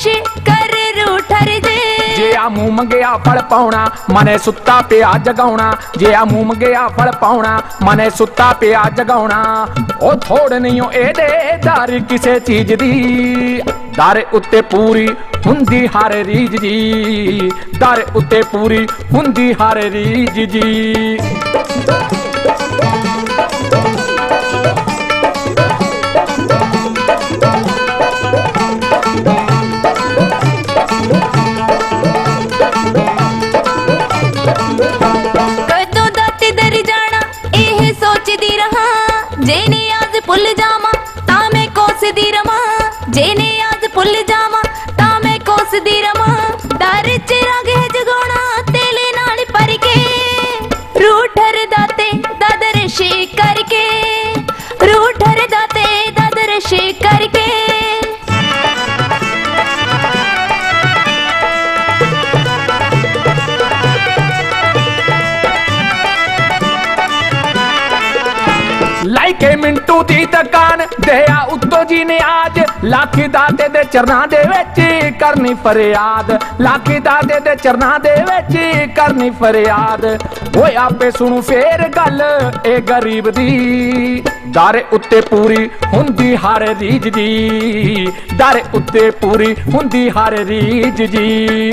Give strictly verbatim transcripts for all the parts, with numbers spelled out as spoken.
शिकर रूठर जे जे आ मूंह मंगिया फल पाउणा मने सुत्ता पिया जगाउणा जे आ मूंह मंगिया फल पाउणा मने सुत्ता पिया जगाउणा ओ थोड़ नहीं ओ एदे दर किसे चीज दी दर उत्ते पूरी हुंदी हर रीज जी दर उत्ते पूरी हुंदी हर रीज जी कदों दा ते दर जाना एह सोचदी रहा जेने आज भुल जावा तां मैं कोसदी रवा जेने आज भुल जावा तां मैं कोसदी रवा डर च रंग है जगाउणा तेले नाल पर के रूठर दाते दादर शे करके रूठर दाते दादर शे करके लाइके मिंटू दी दुकान दया उत्तो जी ने आज लाखी दाते दे चरना दे विच करनी फरियाद लाखी दाते दे चरना दे विच करनी फरियाद ओए आपे सुनू फेर गल ए गरीब दी दर उत्ते पूरी हुंदी हर रीज जी दर उत्ते पूरी हुंदी हर रीज जी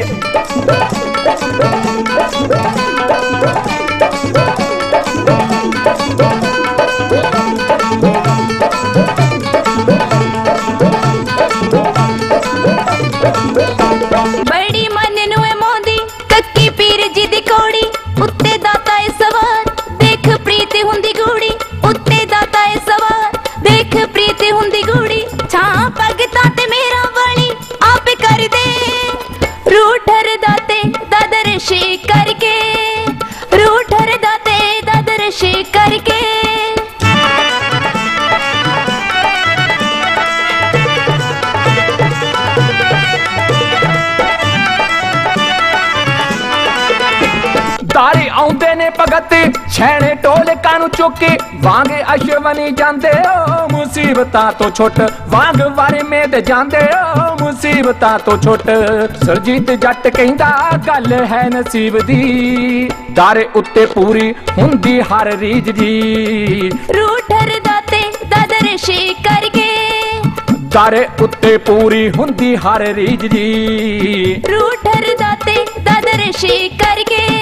बड़ी मन नु मोदी कक्की पीर जी दी कोड़ी उत्ते दाता ए सवार देख प्रीत हुंदी गूड़ी उत्ते दाता ए सवार देख प्रीत हुंदी गूड़ी छा पग ताते मेरा वाली आप कर दे रूठर दाते दादर शे करके रूठर दाते दादर शे करके दारी आउंदे ने भगत छैने टोले कानू चुके वांग अश्वनी जांदे ओ मुसीबतां तो छुट वांग वारे मेद जांदे ओ मुसीबतां तो छुट सरजीत जट कहंदा गल है नसीब दी दारे उत्ते पूरी हुंदी हर रीज जी रूठर दाते दादर शे करके दारे उत्ते पूरी हुंदी हर रीज जी रूठर दाते दादर शे करके